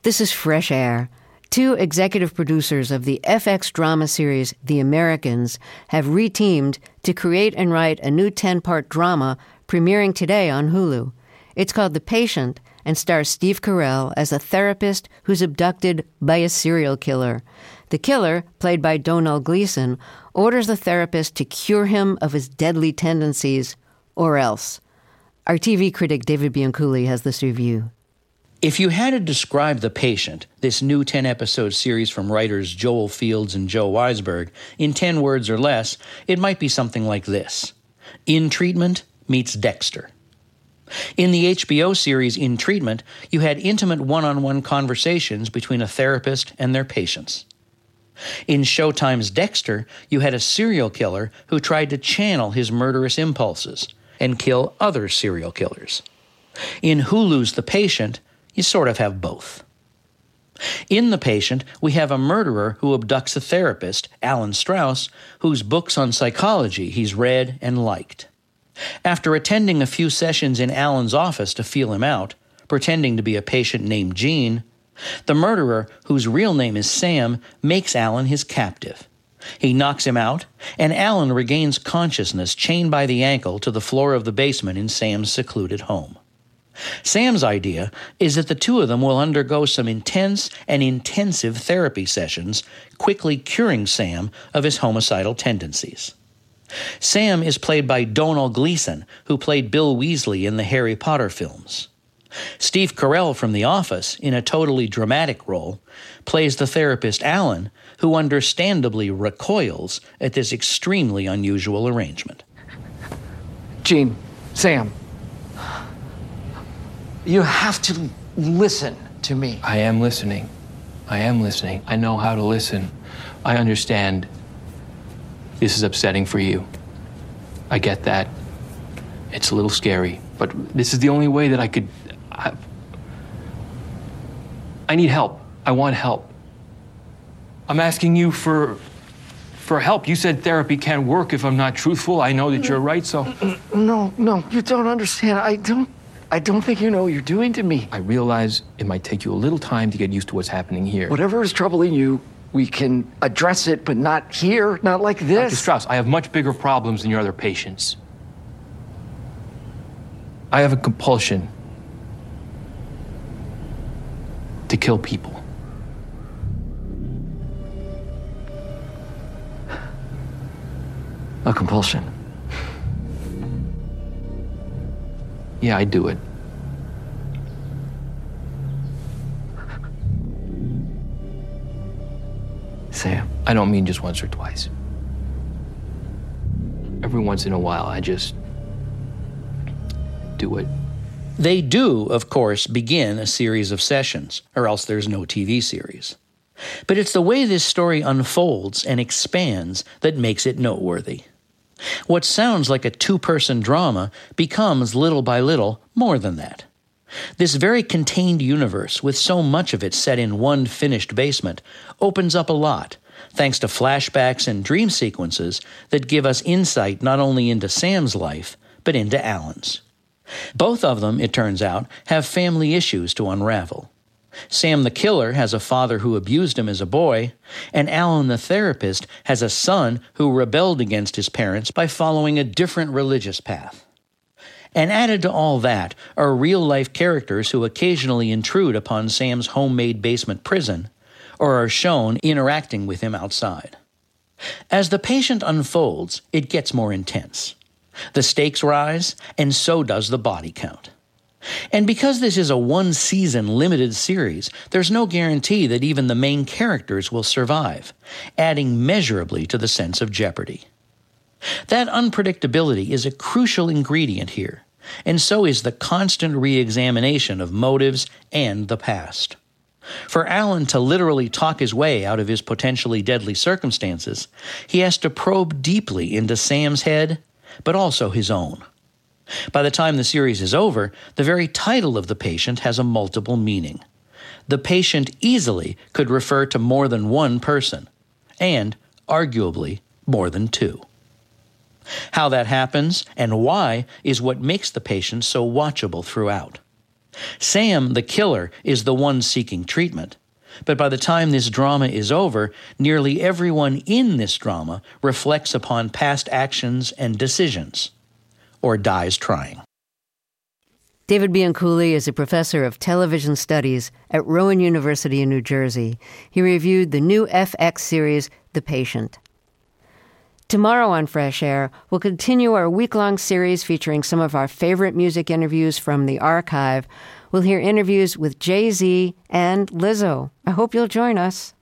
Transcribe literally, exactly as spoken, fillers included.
This is Fresh Air. Two executive producers of the F X drama series The Americans have reteamed to create and write a new ten-part drama premiering today on Hulu. It's called The Patient and stars Steve Carell as a therapist who's abducted by a serial killer. The killer, played by Domhnall Gleeson, orders the therapist to cure him of his deadly tendencies, or else. Our T V critic David Bianculli has this review. If you had to describe The Patient, this new ten-episode series from writers Joel Fields and Joe Weisberg, in ten words or less, it might be something like this. In Treatment meets Dexter. In the H B O series In Treatment, you had intimate one-on-one conversations between a therapist and their patients. In Showtime's Dexter, you had a serial killer who tried to channel his murderous impulses and kill other serial killers. In Hulu's The Patient, you sort of have both. In The Patient, we have a murderer who abducts a therapist, Alan Strauss, whose books on psychology he's read and liked. After attending a few sessions in Alan's office to feel him out, pretending to be a patient named Gene, the murderer, whose real name is Sam, makes Alan his captive. He knocks him out, and Alan regains consciousness chained by the ankle to the floor of the basement in Sam's secluded home. Sam's idea is that the two of them will undergo some intense and intensive therapy sessions, quickly curing Sam of his homicidal tendencies. Sam is played by Domhnall Gleeson, who played Bill Weasley in the Harry Potter films. Steve Carell from The Office, in a totally dramatic role, plays the therapist Alan, who understandably recoils at this extremely unusual arrangement. Gene, Sam, you have to listen to me. I am listening. I am listening. I know how to listen. I understand. This is upsetting for you. I get that. It's a little scary, but this is the only way that I could... I, I need help. I want help. I'm asking you for... for help. You said therapy can't work if I'm not truthful. I know that you're right, so... No, no, you don't understand. I don't... I don't think you know what you're doing to me. I realize it might take you a little time to get used to what's happening here. Whatever is troubling you, we can address it, but not here, not like this. Doctor Strauss, I have much bigger problems than your other patients. I have a compulsion to kill people. A compulsion? Yeah, I do it. Sam. I don't mean just once or twice. Every once in a while, I just do it. They do, of course, begin a series of sessions, or else there's no T V series. But it's the way this story unfolds and expands that makes it noteworthy. What sounds like a two-person drama becomes, little by little, more than that. This very contained universe, with so much of it set in one finished basement, opens up a lot, thanks to flashbacks and dream sequences that give us insight not only into Sam's life, but into Alan's. Both of them, it turns out, have family issues to unravel. Sam the killer has a father who abused him as a boy, and Alan the therapist has a son who rebelled against his parents by following a different religious path. And added to all that are real-life characters who occasionally intrude upon Sam's homemade basement prison, or are shown interacting with him outside. As The Patient unfolds, it gets more intense. The stakes rise, and so does the body count. And because this is a one-season limited series, there's no guarantee that even the main characters will survive, adding measurably to the sense of jeopardy. That unpredictability is a crucial ingredient here, and so is the constant re-examination of motives and the past. For Alan to literally talk his way out of his potentially deadly circumstances, he has to probe deeply into Sam's head, but also his own. By the time the series is over, the very title of The Patient has a multiple meaning. The patient easily could refer to more than one person, and, arguably, more than two. How that happens and why is what makes The Patient so watchable throughout. Sam, the killer, is the one seeking treatment. But by the time this drama is over, nearly everyone in this drama reflects upon past actions and decisions, or dies trying. David Bianculli is a professor of television studies at Rowan University in New Jersey. He reviewed the new F X series, The Patient. Tomorrow on Fresh Air, we'll continue our week-long series featuring some of our favorite music interviews from the archive. We'll hear interviews with Jay-Z and Lizzo. I hope you'll join us.